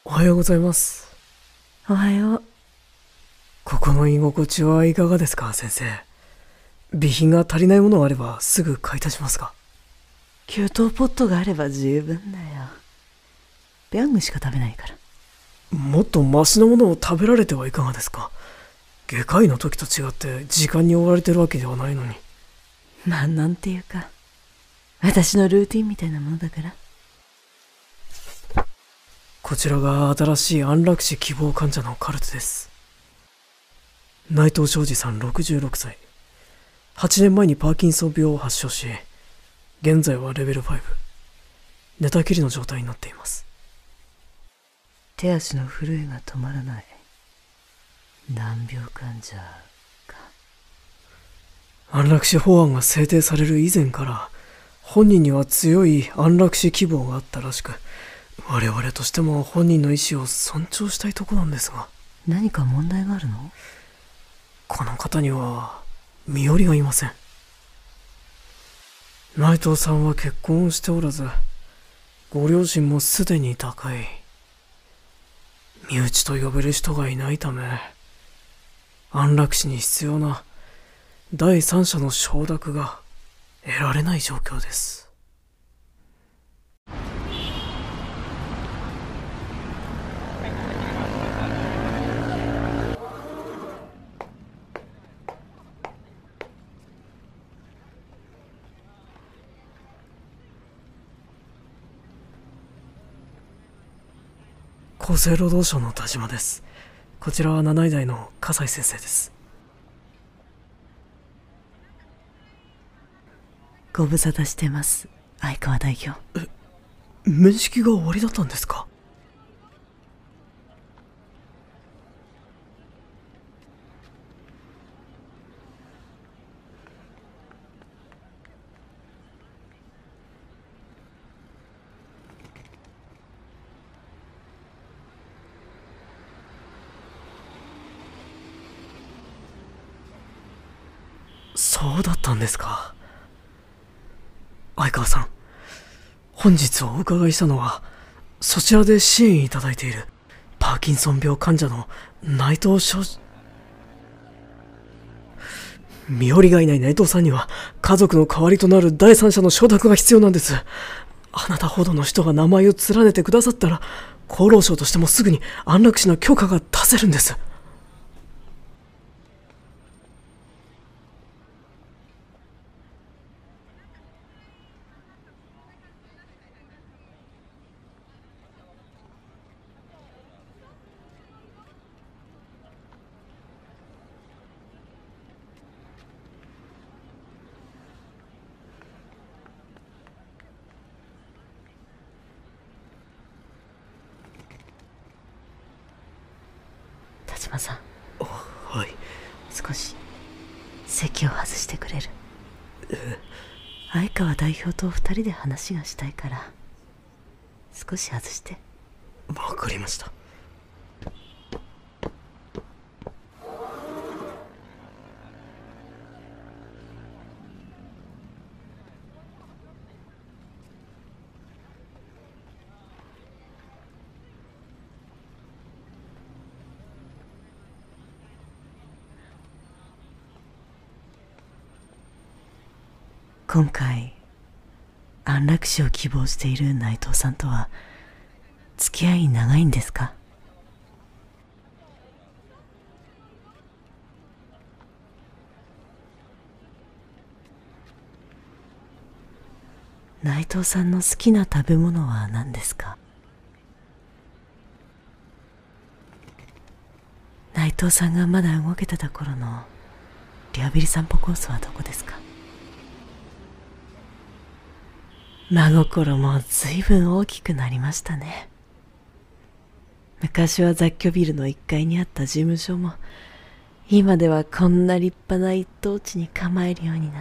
おはようございます。 おはよう。 ここの居心地はいかがですか、先生。備品が足りないものがあればすぐ買い足しますが。 給湯ポットがあれば十分だよ。ペヤングしか食べないから。 もっとマシなものを食べられてはいかがですか。外科医の時と違って時間に追われてるわけではないのに。 まあなんていうか、私のルーティンみたいなものだから。 こちらが新しい安楽死希望患者のカルテです。内藤昌司さん66歳。8年前にパーキンソン病を発症し、現在はレベル5。寝たきりの状態になっています。 手足の震えが止まらない。難病患者か。 安楽死法案が制定される以前から本人には強い安楽死希望があったらしく、我々としても本人の意思を尊重したいとこなんですが。 何か問題があるの？ この方には身寄りがいません。内藤さんは結婚をしておらず、ご両親もすでに他界。身内と呼べる人がいないため、安楽死に必要な第三者の承諾が得られない状況です。厚生労働省の田島です。こちらは7医大の笠井先生です。 ご無沙汰してます、相川代表。 面識が終わりだったんですか？そうだったんですか。相川さん、本日お伺いしたのは、そちらで支援いただいているパーキンソン病患者の内藤昌司。身寄りがいない内藤さんには家族の代わりとなる第三者の承諾が必要なんです。あなたほどの人が名前を連ねてくださったら、厚労省としてもすぐに安楽死の許可が出せるんです。 田島さん、 はい。 少し席を外してくれる？相川代表と2人で話がしたいから、少し外して。 わかりました。 今回安楽死を希望している内藤さんとは付き合い長いんですか？内藤さんの好きな食べ物は何ですか？内藤さんがまだ動けてた頃のリハビリ散歩コースはどこですか？真心も随分大きくなりましたね。昔は雑居ビルの1階にあった事務所も、今ではこんな立派な一等地に構えるようになって。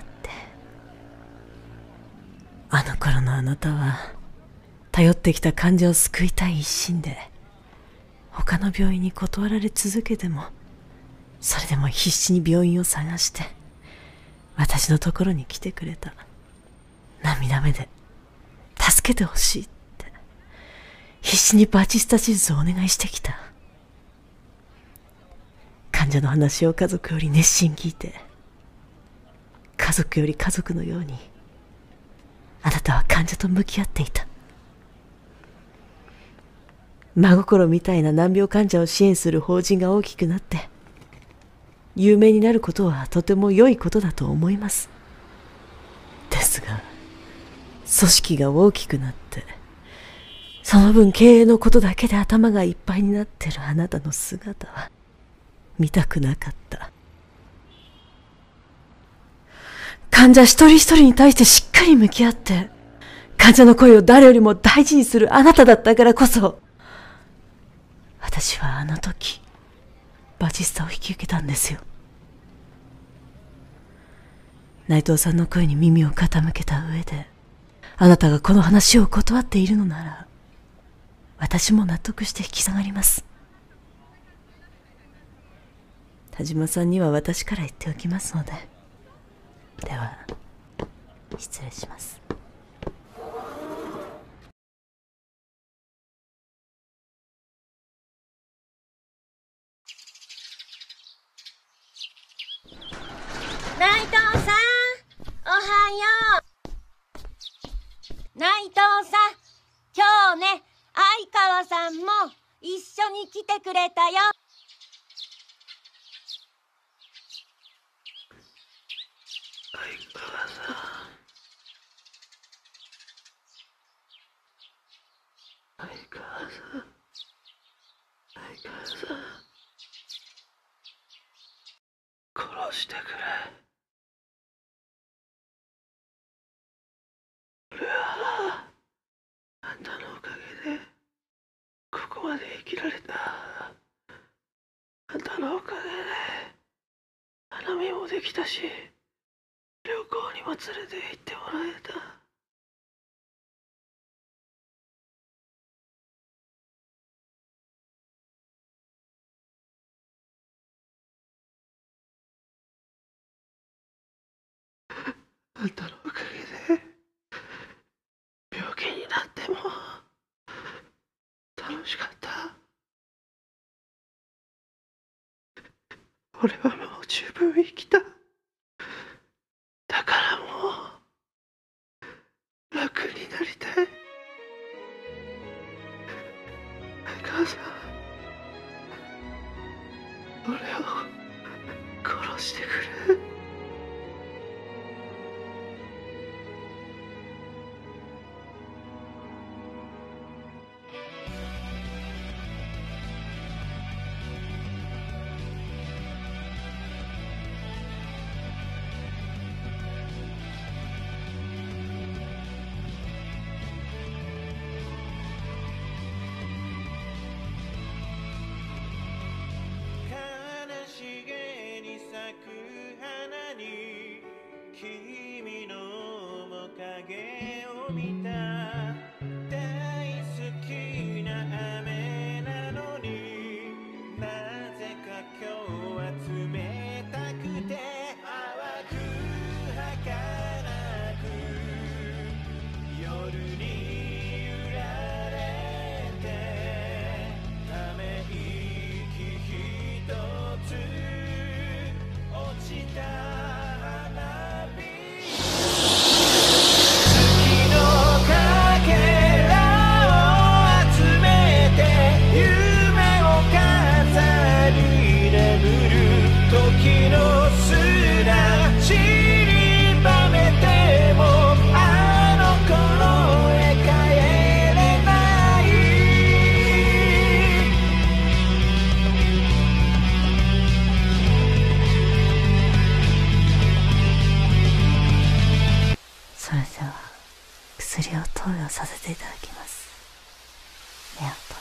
あの頃のあなたは頼ってきた患者を救いたい一心で、他の病院に断られ続けても、それでも必死に病院を探して私のところに来てくれた。涙目で助けてほしいって必死にバチスタ手術をお願いしてきた。患者の話を家族より熱心聞いて、家族より家族のようにあなたは患者と向き合っていた。真心みたいな難病患者を支援する法人が大きくなって有名になることはとても良いことだと思います。ですが、組織が大きくなってその分経営のことだけで頭がいっぱいになってるあなたの姿は見たくなかった。患者一人一人に対してしっかり向き合って患者の声を誰よりも大事にするあなただったからこそ、私はあの時バチスタを引き受けたんですよ。内藤さんの声に耳を傾けた上で、あなたがこの話を断っているのなら私も納得して引き下がります。田島さんには私から言っておきますので。では失礼します。 内藤さん、おはよう。内藤さん、今日ね、相川さんも一緒に来てくれたよ。 相川さん、相川さん、相川さん、殺してくれ。俺はあんたのおかげでここまで生きられた。あんたのおかげで花見もできたし、旅行にも連れて行ってもらえた。あんたのおかげで病気になっても楽しかった。俺はもう十分生きた。だからもう楽になりたい。相川さん、俺を殺してくれ。 君の面影を見た。大好きな雨なのになぜか今日は冷たくて淡く儚く夜に揺られてため息ひとつ落ちた。 それでは薬を投与させていただきます。目を閉